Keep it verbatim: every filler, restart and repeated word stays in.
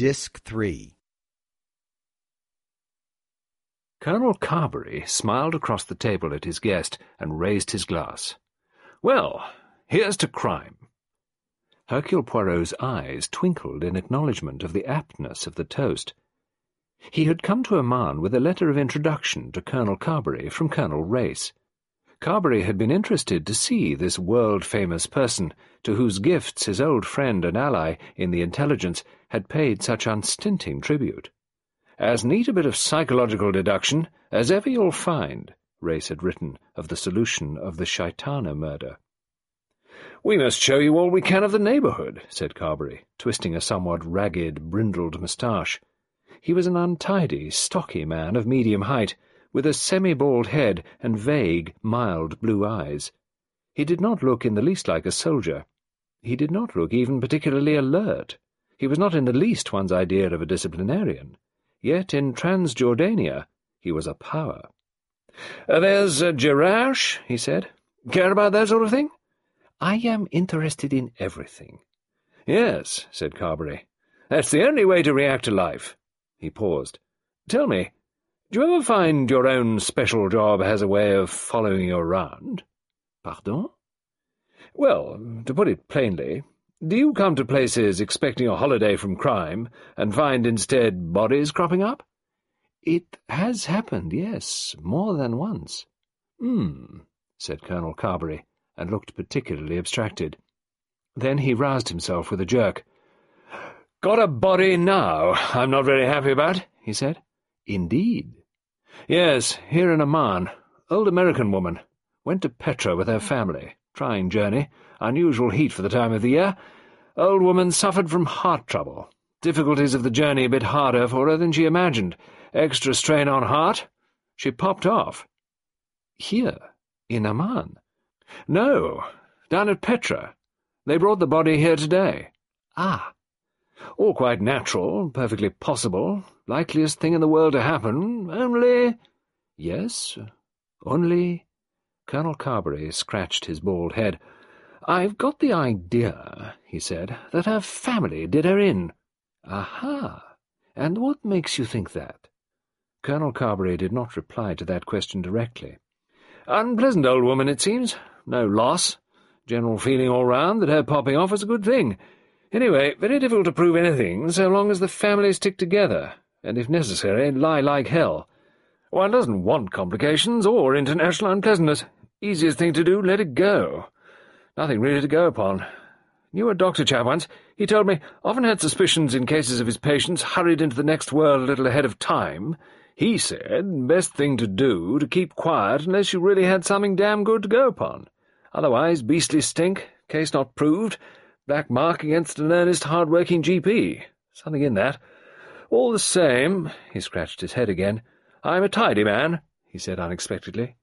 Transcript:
Disc three. Colonel Carbery smiled across the table at his guest and raised his glass. "Well, here's to crime." Hercule Poirot's eyes twinkled in acknowledgment of the aptness of the toast. He had come to Oman with a letter of introduction to Colonel Carbery from Colonel Race. Carbery had been interested to see this world-famous person, to whose gifts his old friend and ally in the intelligence had paid such unstinting tribute. "As neat a bit of psychological deduction as ever you'll find," Race had written of the solution of the Shaitana murder. "We must show you all we can of the neighbourhood," said Carbery, twisting a somewhat ragged, brindled moustache. He was an untidy, stocky man of medium height, with a semi-bald head and vague, mild blue eyes. He did not look in the least like a soldier. He did not look even particularly alert. He was not in the least one's idea of a disciplinarian. Yet in Transjordania he was a power. Uh, "There's uh, Girache," he said. "Care about that sort of thing?" "I am interested in everything." "Yes," said Carbery. "That's the only way to react to life." He paused. "Tell me, do you ever find your own special job has a way of following you around?" "Pardon?" "Well, to put it plainly, do you come to places expecting a holiday from crime, and find instead bodies cropping up?" "It has happened, yes, more than once." "Hmm," said Colonel Carbery, and looked particularly abstracted. Then he roused himself with a jerk. "Got a body now I'm not very happy about," he said. "Indeed?" "Yes, here in Oman. Old American woman. Went to Petra with her family. Trying journey. Unusual heat for the time of the year. Old woman suffered from heart trouble. Difficulties of the journey a bit harder for her than she imagined. Extra strain on heart. She popped off." "Here? In Oman?" "No, down at Petra. They brought the body here today." "Ah." "All quite natural, perfectly possible, likeliest thing in the world to happen, only—" "Yes, only—" Colonel Carbery scratched his bald head. "I've got the idea," he said, "that her family did her in." "Aha! And what makes you think that?" Colonel Carbery did not reply to that question directly. "Unpleasant old woman, it seems. No loss. General feeling all round that her popping off was a good thing. Anyway, very difficult to prove anything so long as the family stick together, and if necessary, lie like hell. One doesn't want complications or international unpleasantness. Easiest thing to do, let it go. Nothing really to go upon. Knew a doctor chap once. He told me often had suspicions in cases of his patients hurried into the next world a little ahead of time. He said, best thing to do, to keep quiet unless you really had something damn good to go upon. Otherwise, beastly stink, case not proved, black mark against an earnest, hard-working G P. Something in that. All the same," he scratched his head again, "I'm a tidy man," he said unexpectedly.